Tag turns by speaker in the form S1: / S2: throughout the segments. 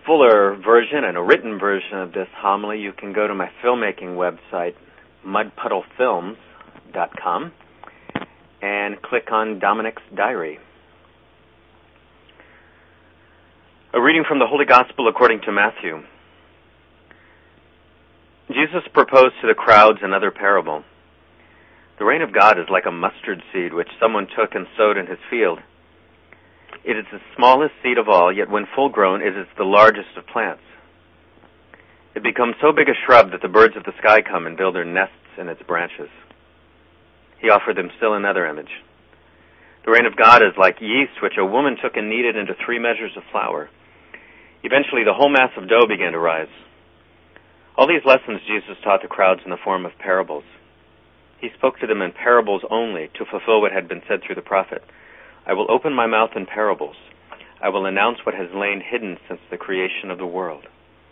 S1: fuller version and a written version of this homily, you can go to my filmmaking website, mudpuddlefilms.com, and click on Dominic's Diary. A reading from the Holy Gospel according to Matthew. Jesus proposed to the crowds another parable. The reign of God is like a mustard seed which someone took and sowed in his field. It is the smallest seed of all, yet when full grown, it is the largest of plants. It becomes so big a shrub that the birds of the sky come and build their nests in its branches. He offered them still another image. The reign of God is like yeast which a woman took and kneaded into 3 measures of flour. Eventually, the whole mass of dough began to rise. All these lessons Jesus taught the crowds in the form of parables. He spoke to them in parables only to fulfill what had been said through the prophet. I will open my mouth in parables. I will announce what has lain hidden since the creation of the world.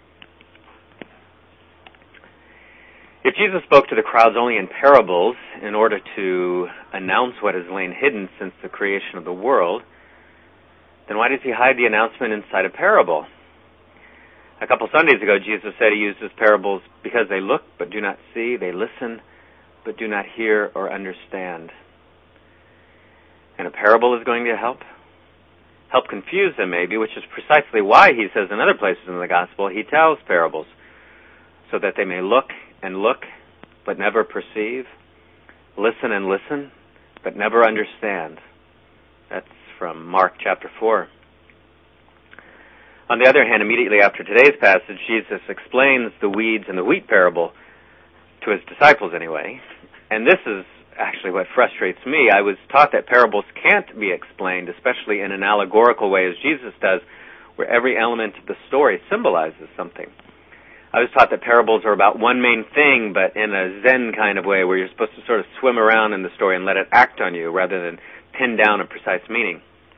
S1: If Jesus spoke to the crowds only in parables in order to announce what has lain hidden since the creation of the world, then why does he hide the announcement inside a parable? A couple Sundays ago, Jesus said he uses parables because they look but do not see, they listen but do not hear or understand. And a parable is going to help confuse them maybe, which is precisely why he says in other places in the Gospel he tells parables, so that they may look and look but never perceive, listen and listen but never understand. That's from Mark chapter 4. On the other hand, immediately after today's passage, Jesus explains the weeds and the wheat parable to his disciples anyway. And this is actually what frustrates me. I was taught that parables can't be explained, especially in an allegorical way as Jesus does, where every element of the story symbolizes something. I was taught that parables are about one main thing, but in a Zen kind of way, where you're supposed to sort of swim around in the story and let it act on you rather than pin down a precise meaning.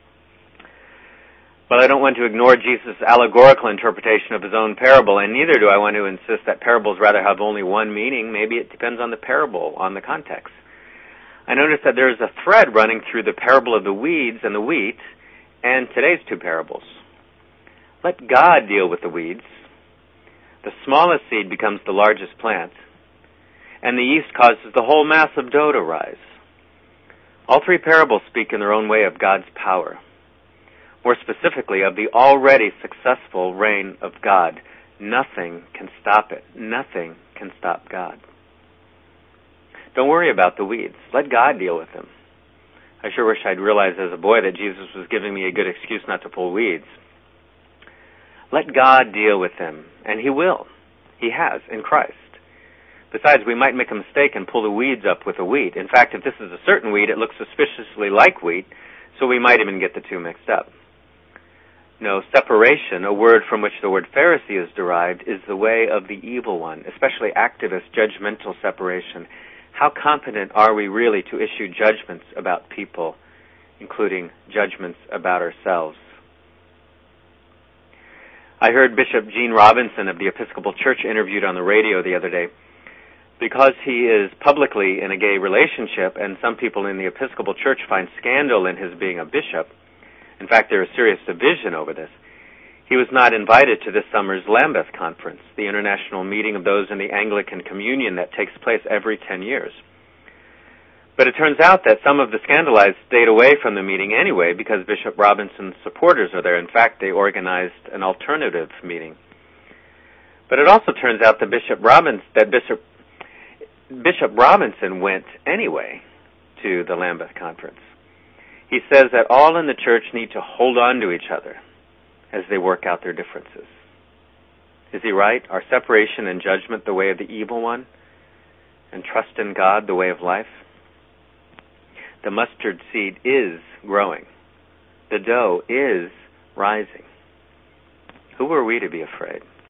S1: But I don't want to ignore Jesus' allegorical interpretation of his own parable, and neither do I want to insist that parables rather have only one meaning. Maybe it depends on the parable, on the context. I notice that there is a thread running through the parable of the weeds and the wheat and today's 2 parables. Let God deal with the weeds. The smallest seed becomes the largest plant, and the yeast causes the whole mass of dough to rise. All 3 parables speak in their own way of God's power. More specifically, of the already successful reign of God. Nothing can stop it. Nothing can stop God. Don't worry about the weeds. Let God deal with them. I sure wish I'd realized as a boy that Jesus was giving me a good excuse not to pull weeds. Let God deal with them, and he will. He has, in Christ. Besides, we might make a mistake and pull the weeds up with the wheat. In fact, if this is a certain wheat, it looks suspiciously like wheat, so we might even get the 2 mixed up. No, separation, a word from which the word Pharisee is derived, is the way of the evil one, especially activist, judgmental separation. How competent are we really to issue judgments about people, including judgments about ourselves? I heard Bishop Gene Robinson of the Episcopal Church interviewed on the radio the other day. Because he is publicly in a gay relationship, and some people in the Episcopal Church find scandal in his being a bishop, in fact, there is serious division over this, he was not invited to this summer's Lambeth Conference, the international meeting of those in the Anglican Communion that takes place every 10 years. But it turns out that some of the scandalized stayed away from the meeting anyway because Bishop Robinson's supporters are there. In fact, they organized an alternative meeting. But it also turns out that Bishop Robinson went anyway to the Lambeth Conference. He says that all in the church need to hold on to each other as they work out their differences. Is he right? Are separation and judgment the way of the evil one, and trust in God the way of life? The mustard seed is growing. The dough is rising. Who are we to be afraid?